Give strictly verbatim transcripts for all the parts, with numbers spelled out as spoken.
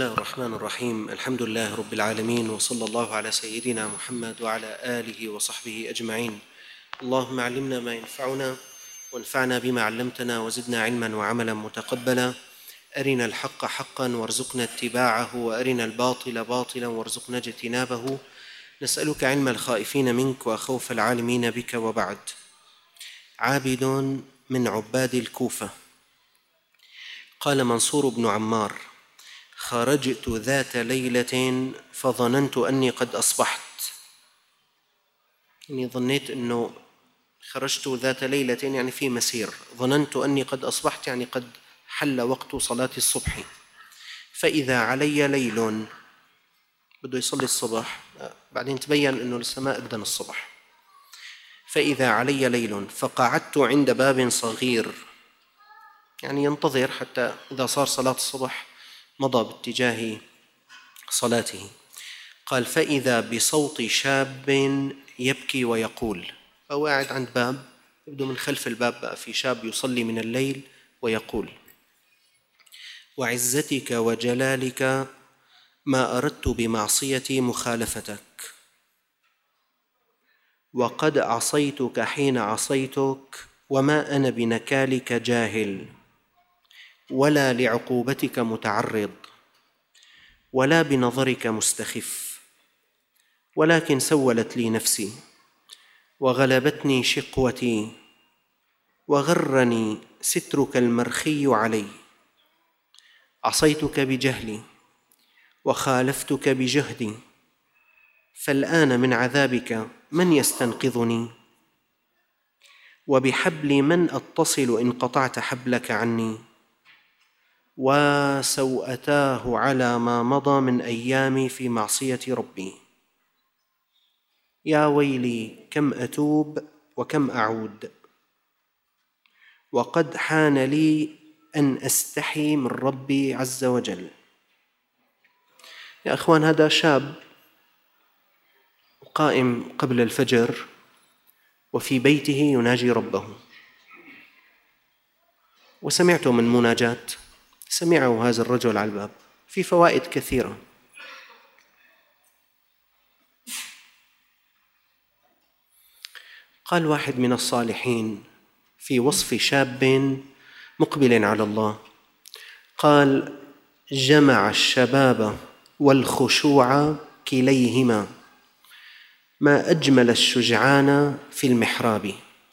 الله الرحمن الرحيم. الحمد لله رب العالمين، وصلى الله على سيدنا محمد وعلى آله وصحبه أجمعين. اللهم علمنا ما ينفعنا وانفعنا بما علمتنا وزدنا علما وعملا متقبلا. أرنا الحق حقا وارزقنا اتباعه، وأرنا الباطل باطلا وارزقنا اجتنابه. نسألك علم الخائفين منك وخوف العالمين بك. وبعد. عابد من عباد الكوفة قال منصور بن عمار: خرجت ذات ليلة فظننت أني قد أصبحت. يعني ظنيت أنه خرجت ذات ليلة يعني في مسير، ظننت أني قد أصبحت يعني قد حل وقت صلاة الصبح. فإذا علي ليل، بده يصلي الصبح، بعدين تبين أنه السماء أذن الصبح. فإذا علي ليل فقعدت عند باب صغير، يعني ينتظر حتى إذا صار صلاة الصبح مضى باتجاه صلاته. قال: فإذا بصوت شاب يبكي ويقول. فهو قاعد عند باب، يبدو من خلف الباب بقى في شاب يصلي من الليل ويقول: وعزتك وجلالك ما أردت بمعصيتي مخالفتك، وقد عصيتك حين عصيتك، وما أنا بنكالك جاهل، ولا لعقوبتك متعرض، ولا بنظرك مستخف، ولكن سولت لي نفسي وغلبتني شقوتي، وغرني سترك المرخي علي. عصيتك بجهلي وخالفتك بجهدي، فالآن من عذابك من يستنقذني؟ وبحبل من أتصل إن قطعت حبلك عني؟ وسوءتاه على ما مضى من أيامي في معصية ربي. يا ويلي كم أتوب وكم أعود، وقد حان لي أن أستحي من ربي عز وجل. يا أخوان، هذا شاب قائم قبل الفجر وفي بيته يناجي ربه، وسمعت من مناجاة سمعه هذا الرجل على الباب في فوائد كثيرة. قال واحد من الصالحين في وصف شاب مقبل على الله، قال: جمع الشباب والخشوع كليهما، ما أجمل الشجعان في المحراب.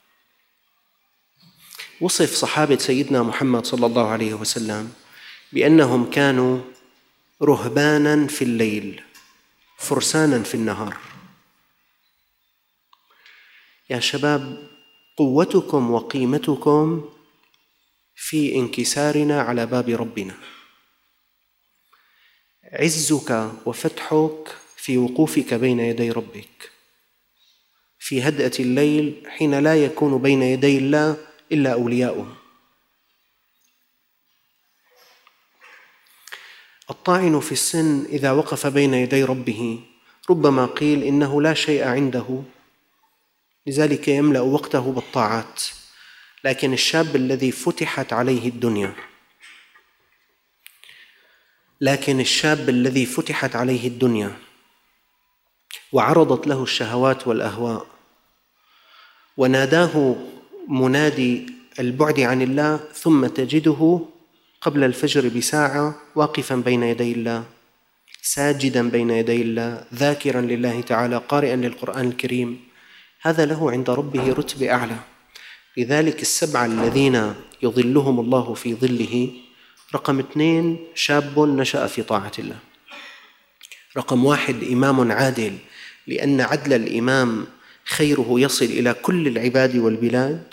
وصف صحابة سيدنا محمد صلى الله عليه وسلم بأنهم كانوا رهبانا في الليل فرسانا في النهار. يا شباب، قوتكم وقيمتكم في انكسارنا على باب ربنا، عزك وفتحك في وقوفك بين يدي ربك، في هدأة الليل حين لا يكون بين يدي الله إلا أولياؤه. الطاعن في السن إذا وقف بين يدي ربه ربما قيل إنه لا شيء عنده، لذلك يملأ وقته بالطاعات. لكن الشاب الذي فتحت عليه الدنيا لكن الشاب الذي فتحت عليه الدنيا وعرضت له الشهوات والأهواء، وناداه منادي البعد عن الله، ثم تجده قبل الفجر بساعة واقفا بين يدي الله، ساجدا بين يدي الله، ذاكرا لله تعالى، قارئا للقرآن الكريم، هذا له عند ربه رتبة أعلى. لذلك السبعة الذين يظلهم الله في ظله: رقم اثنين شاب نشأ في طاعة الله، رقم واحد إمام عادل، لأن عدل الإمام خيره يصل إلى كل العباد والبلاد،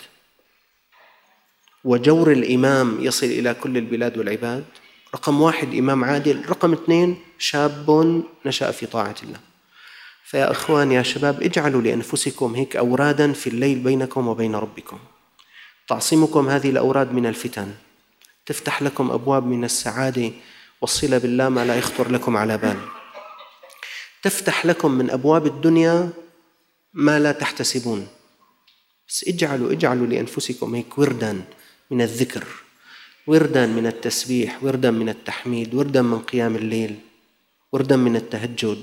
وجور الإمام يصل إلى كل البلاد والعباد. رقم واحد إمام عادل، رقم اثنين شاب نشأ في طاعة الله. فيا أخوان، يا شباب، اجعلوا لأنفسكم هيك أورادا في الليل بينكم وبين ربكم، تعصمكم هذه الأوراد من الفتن، تفتح لكم أبواب من السعادة والصلة بالله ما لا يخطر لكم على بال، تفتح لكم من أبواب الدنيا ما لا تحتسبون. بس اجعلوا اجعلوا لأنفسكم هيك وردا من الذكر، وردا من التسبيح، وردا من التحميد، وردا من قيام الليل، وردا من التهجد.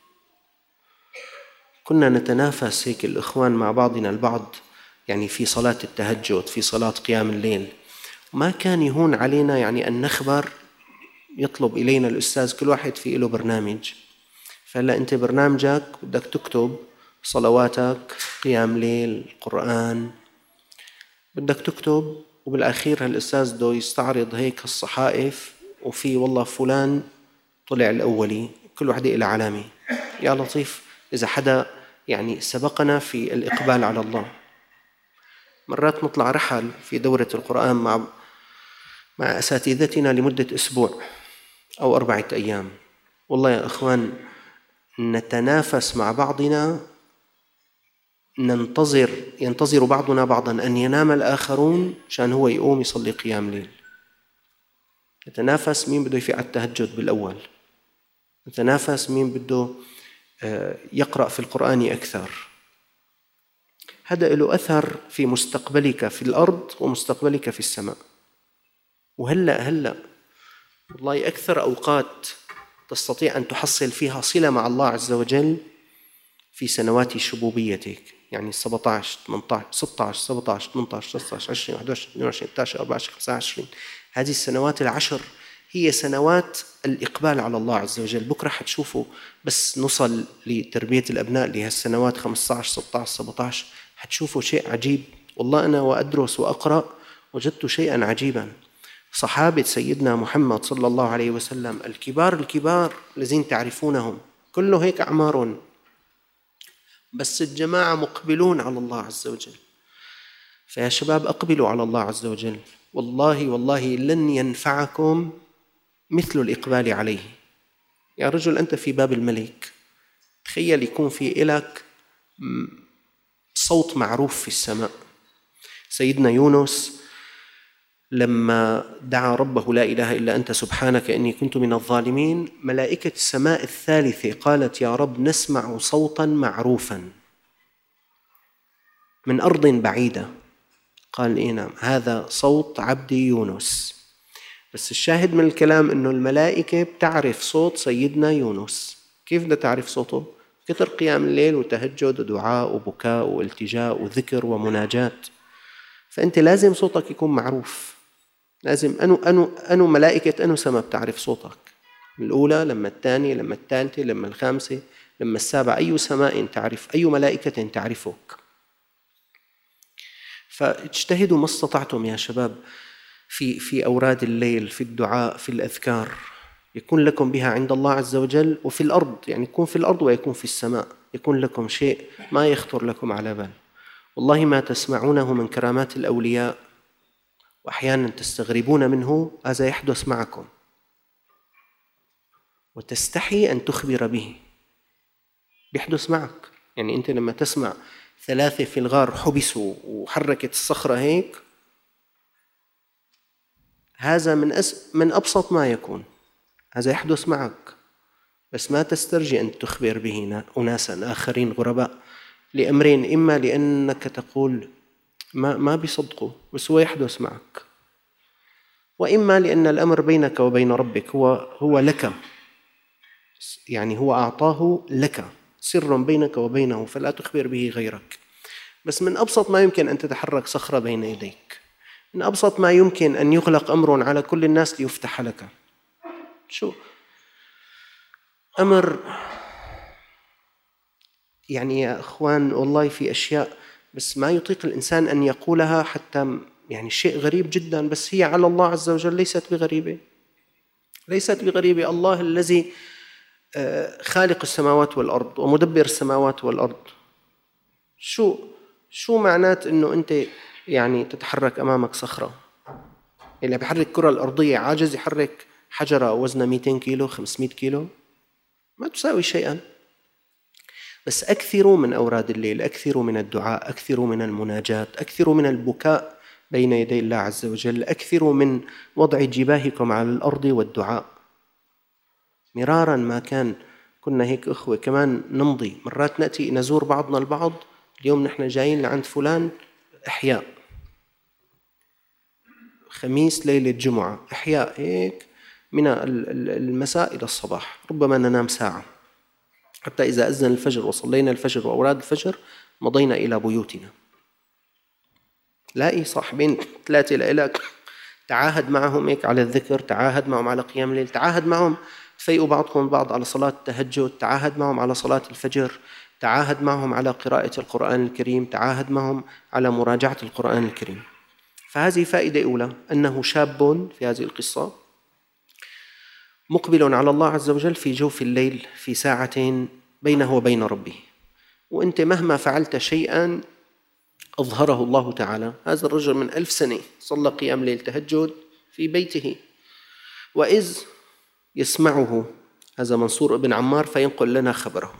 كنا نتنافس هيك الإخوان مع بعضنا البعض يعني في صلاة التهجد، في صلاة قيام الليل. ما كان يهون علينا يعني أن نخبر، يطلب إلينا الأستاذ كل واحد في له برنامج، فهلا أنت برنامجك بدك تكتب صلواتك، قيام ليل، قرآن، بدك تكتب، وبالأخير هالأستاذ بده يستعرض هيك الصحائف وفي والله فلان طلع الأولي، كل واحدة إلى علامة. يا لطيف إذا حدا يعني سبقنا في الإقبال على الله. مرات نطلع رحل في دورة القرآن مع مع أساتذتنا لمدة أسبوع أو أربعة أيام. والله يا إخوان نتنافس مع بعضنا، ننتظر ينتظر بعضنا بعضا أن ينام الآخرون عشان هو يقوم يصلي قيام ليل. نتنافس مين بده يفيق على التهجد بالأول، نتنافس مين بده يقرأ في القرآن أكثر. هذا له أثر في مستقبلك في الأرض ومستقبلك في السماء. وهلأ هلأ والله أكثر أوقات تستطيع أن تحصل فيها صلة مع الله عز وجل في سنوات شبوبيتك، يعني سبعة عشر ثمانية عشر ستة عشر سبعة عشر ثمانية عشر تسعة عشر عشرين واحد وعشرين اثنين وعشرين ثلاثة عشر أربعة عشر خمسة عشر. هذه السنوات العشر هي سنوات الإقبال على الله عز وجل. بكرة حتشوفوا بس نصل لتربية الأبناء لهالسنوات خمسة عشر ستة عشر سبعة عشر، حتشوفوا شيء عجيب. والله أنا وأدرس وأقرأ وجدت شيئا عجيبا. صحابة سيدنا محمد صلى الله عليه وسلم الكبار الكبار الذين تعرفونهم كله هيك أعمار، بس الجماعة مقبلون على الله عز وجل. فيا شباب أقبلوا على الله عز وجل، والله والله لن ينفعكم مثل الإقبال عليه. يا رجل أنت في باب الملك، تخيل يكون في إلك صوت معروف في السماء. سيدنا يونس لما دعا ربه لا إله إلا أنت سبحانك إني كنت من الظالمين، ملائكة السماء الثالثة قالت يا رب نسمع صوتا معروفا من أرض بعيدة. قال إيه نعم هذا صوت عبدي يونس. بس الشاهد من الكلام إنه الملائكة بتعرف صوت سيدنا يونس. كيف بدها تعرف صوته؟ كثر قيام الليل وتهجد ودعاء وبكاء والتجاء وذكر ومناجات. فأنت لازم صوتك يكون معروف، لازم أنو أنو أنو ملائكة أنو سما بتعرف صوتك، الأولى لما الثانية لما الثالثة لما الخامسة لما السابعة، أي سماء تعرف، أي ملائكة تعرفك. فاجتهدوا ما استطعتم يا شباب في في أوراد الليل، في الدعاء، في الأذكار، يكون لكم بها عند الله عز وجل. وفي الأرض يعني يكون في الأرض ويكون في السماء، يكون لكم شيء ما يخطر لكم على بال. والله ما تسمعونه من كرامات الأولياء وأحيانا تستغربون منه، هذا يحدث معكم وتستحي أن تخبر به. بيحدث معك، يعني أنت لما تسمع ثلاثة في الغار حبسوا وحركت الصخرة هيك، هذا من أس من أبسط ما يكون، هذا يحدث معك، بس ما تسترجي أن تخبر به أناسا آخرين غرباء لأمرين: إما لأنك تقول ما ما بيصدقوا بس هو يحدث معك، وإما لأن الأمر بينك وبين ربك، هو هو لك، يعني هو أعطاه لك، سر بينك وبينه فلا تخبر به غيرك. بس من أبسط ما يمكن أن تتحرك صخرة بين يديك، من أبسط ما يمكن أن يغلق أمر على كل الناس ليفتح لك. شو أمر يعني يا أخوان، والله في أشياء بس ما يطيق الإنسان أن يقولها، حتى يعني شيء غريب جدا، بس هي على الله عز وجل ليست بغريبة، ليست بغريبة. الله الذي خالق السماوات والأرض ومدبر السماوات والأرض، شو شو معنات إنه أنت يعني تتحرك أمامك صخرة؟ اللي بيحرك الكرة الأرضية عاجز يحرك حجرة وزنها مئتين كيلو خمسمئة كيلو؟ ما تساوي شيئا. بس أكثروا من أوراد الليل، أكثروا من الدعاء، أكثروا من المناجات، أكثروا من البكاء بين يدي الله عز وجل، أكثروا من وضع جباهكم على الأرض والدعاء. مرارا ما كان كنا هيك أخوة كمان نمضي، مرات نأتي نزور بعضنا البعض، اليوم نحن جايين لعند فلان إحياء، خميس ليلة جمعة، إحياء هيك من المساء إلى الصباح، ربما ننام ساعة حتى إذا أذن الفجر وصلينا الفجر وأوراد الفجر مضينا إلى بيوتنا. لاقي صاحبين ثلاثة لإلك، تعاهد معهم هيك على الذكر، تعاهد معهم على قيام الليل، تعاهد معهم تفيقوا بعضكم بعض على صلاة التهجد، تعاهد معهم على صلاة الفجر، تعاهد معهم على قراءة القرآن الكريم، تعاهد معهم على مراجعة القرآن الكريم. فهذه فائدة أولى، أنه شاب في هذه القصة مقبل على الله عز وجل في جوف الليل في ساعة بينه وبين ربه، وأنت مهما فعلت شيئا أظهره الله تعالى. هذا الرجل من ألف سنة صلى قيام ليل تهجد في بيته، وإذ يسمعه هذا منصور بن عمار فينقل لنا خبره.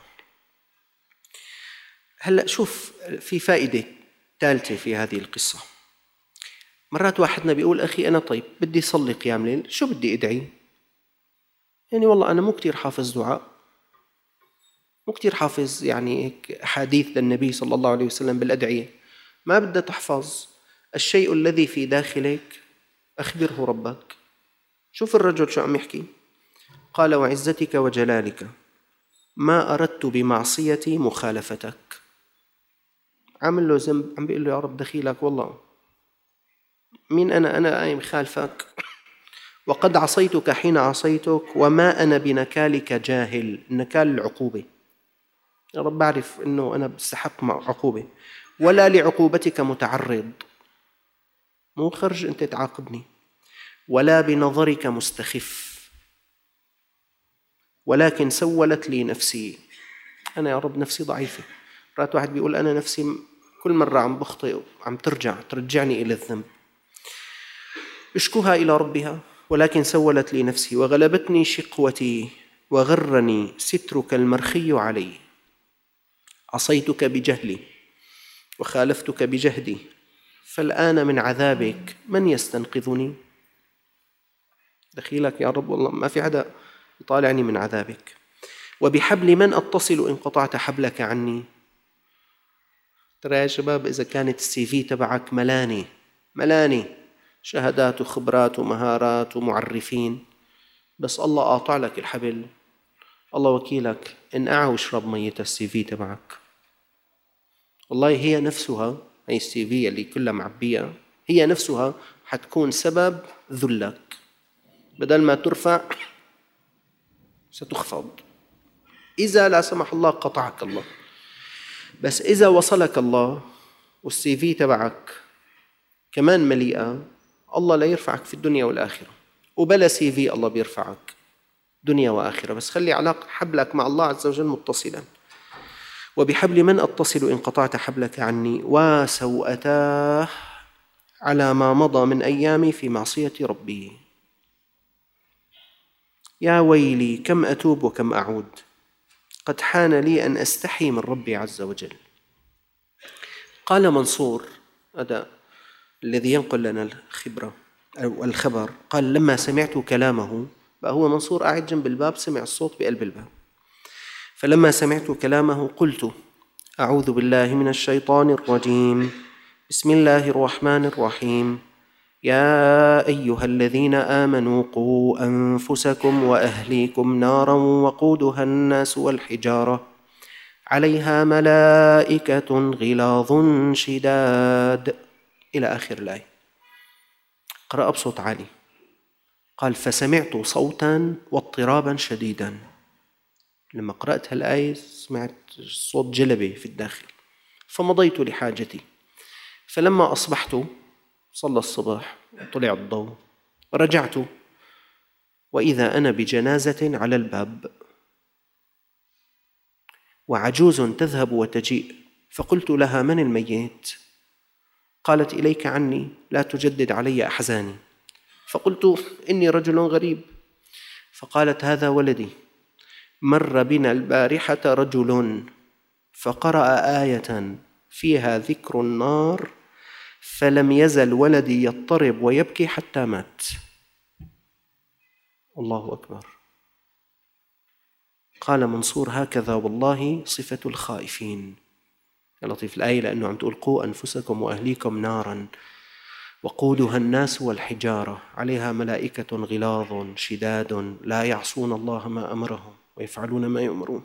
هلأ شوف في فائدة ثالثة في هذه القصة. مرات واحدنا بيقول أخي أنا طيب بدي صلي قيام ليل، شو بدي أدعي؟ يعني والله أنا مو كتير حافظ دعاء، مو كتير حافظ يعني أحاديث للنبي صلى الله عليه وسلم بالأدعية. ما بدك تحفظ الشيء الذي في داخلك أخبره ربك. شوف الرجل شو عم يحكي، قال وعزتك وجلالك ما أردت بمعصيتي مخالفتك. عامل له ذنب، عم بيقول له يا رب دخيلك، والله مين أنا أنا أي مخالفك، وقد عصيتك حين عصيتك وما أنا بنكالك جاهل. النكال العقوبة، يا رب بعرف أنه أنا بستحق عقوبة، ولا لعقوبتك متعرض، مو خرج أنت تعاقبني، ولا بنظرك مستخف، ولكن سولت لي نفسي. أنا يا رب نفسي ضعيفة. رأت واحد بيقول أنا نفسي كل مرة عم بخطئ عم ترجع ترجعني إلى الذنب. اشكوها إلى ربها، ولكن سولت لي نفسي وغلبتني شقوتي وغرني سترك المرخي علي. عصيتك بجهلي وخالفتك بجهدي، فالآن من عذابك من يستنقذني؟ دخيلك يا رب، والله ما في حدا يطالعني من عذابك. وبحبل من أتصل إن قطعت حبلك عني؟ ترى يا شباب إذا كانت السي في تبعك ملاني ملاني شهادات وخبرات ومهارات ومعرفين، بس الله قاطع لك الحبل، الله وكيلك انقع واشرب مية السي في تبعك. والله هي نفسها، هي السي في اللي كلها معبية، هي نفسها حتكون سبب ذلك. بدل ما ترفع ستخفض، إذا لا سمح الله قطعك الله. بس إذا وصلك الله والسي في تبعك كمان مليئة، الله لا يرفعك في الدنيا والآخرة. وبلا سي في الله بيرفعك دنيا وآخرة، بس خلي علاقة حبلك مع الله عز وجل متصلا. وبحبل من أتصل إن قطعت حبلك عني؟ وسوءتاه على ما مضى من أيامي في معصية ربي. يا ويلي كم أتوب وكم أعود، قد حان لي أن أستحي من ربي عز وجل. قال منصور، هذا الذي ينقل لنا الخبرة أو الخبر، قال لما سمعت كلامه، بقى هو منصور قاعد جنب الباب سمع الصوت بقلب الباب، فلما سمعت كلامه قلت أعوذ بالله من الشيطان الرجيم، بسم الله الرحمن الرحيم. يا أيها الذين آمنوا قوا أنفسكم وأهليكم نارا وقودها الناس والحجارة عليها ملائكة غلاظ شداد، إلى آخر الآية. قرأ بصوت عالي، قال فسمعت صوتا واضطرابا شديدا. لما قرأت هالآية سمعت صوت جلبة في الداخل، فمضيت لحاجتي، فلما أصبحت صلى الصباح وطلع الضوء رجعت وإذا أنا بجنازة على الباب وعجوز تذهب وتجيء، فقلت لها من الميت؟ قالت إليك عني لا تجدد علي أحزاني. فقلت إني رجل غريب. فقالت هذا ولدي، مر بنا البارحة رجل فقرأ آية فيها ذكر النار فلم يزل ولدي يضطرب ويبكي حتى مات. الله أكبر. قال منصور هكذا والله صفة الخائفين. يا لطيف الآية، لأنه عم تقول قوا أنفسكم وأهليكم نارا، وقودها الناس والحجارة عليها ملائكة غلاظ شداد لا يعصون الله ما أمرهم ويفعلون ما يؤمرون.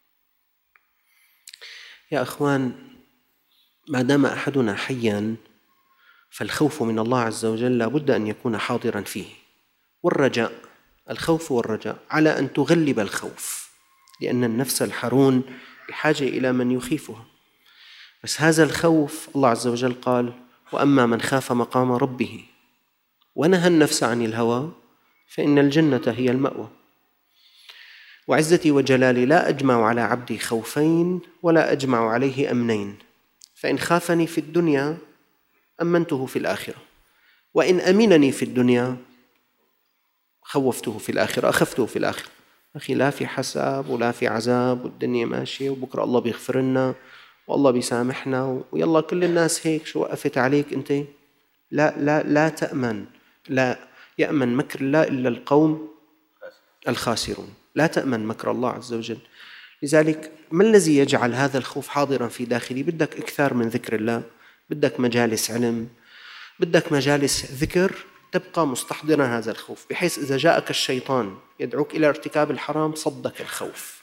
يا أخوان، ما دام أحدنا حياً فالخوف من الله عز وجل لا بد أن يكون حاضراً فيه، والرجاء، الخوف والرجاء، على أن تغلب الخوف، لأن النفس الحرون بحاجة إلى من يخيفها. بس هذا الخوف الله عز وجل قال: وأما من خاف مقام ربه ونهى النفس عن الهوى فإن الجنة هي المأوى. وعزتي وجلالي لا أجمع على عبدي خوفين ولا أجمع عليه أمنين، فإن خافني في الدنيا أمنته في الآخرة، وإن أمنني في الدنيا خوفته في الآخرة، أخفته في الآخرة. أخي، لا في حساب ولا في عذاب، والدنيا ماشية، وبكرة الله بيغفر لنا والله بيسامحنا، ويلا كل الناس هيك، شو وقفت عليك أنت؟ لا لا لا تأمن، لا يأمن مكر الله إلا القوم الخاسرون، لا تأمن مكر الله عز وجل. لذلك ما الذي يجعل هذا الخوف حاضرا في داخلي؟ بدك إكثار من ذكر الله، بدك مجالس علم، بدك مجالس ذكر تبقى مستحضرا هذا الخوف، بحيث إذا جاءك الشيطان يدعوك إلى ارتكاب الحرام صدك الخوف،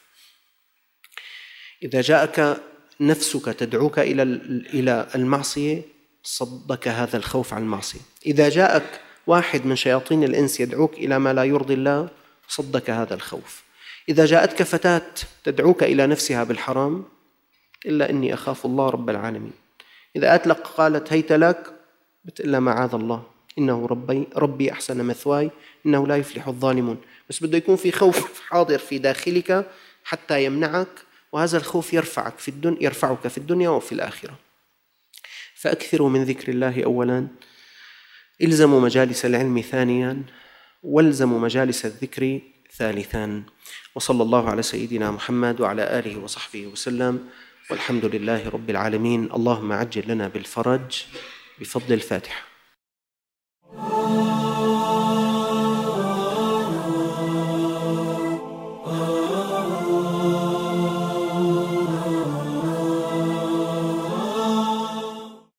إذا جاءك نفسك تدعوك إلى إلى المعصية صدك هذا الخوف عن المعصية، إذا جاءك واحد من شياطين الإنس يدعوك إلى ما لا يرضي الله صدك هذا الخوف، إذا جاءتك فتاة تدعوك إلى نفسها بالحرام إلا إني أخاف الله رب العالمين، إذا أتلق قالت هيت لك بتقول معاذ الله إنه ربي, ربي أحسن مثواي إنه لا يفلح الظالمون. بس بده يكون في خوف حاضر في داخلك حتى يمنعك، وهذا الخوف يرفعك في الدنيا يرفعك في الدنيا وفي الآخرة. فأكثروا من ذكر الله أولا، إلزموا مجالس العلم ثانيا، والزموا مجالس الذكر ثالثا. وصلى الله على سيدنا محمد وعلى آله وصحبه وسلم، والحمد لله رب العالمين. اللهم عجل لنا بالفرج بفضل الفاتحة.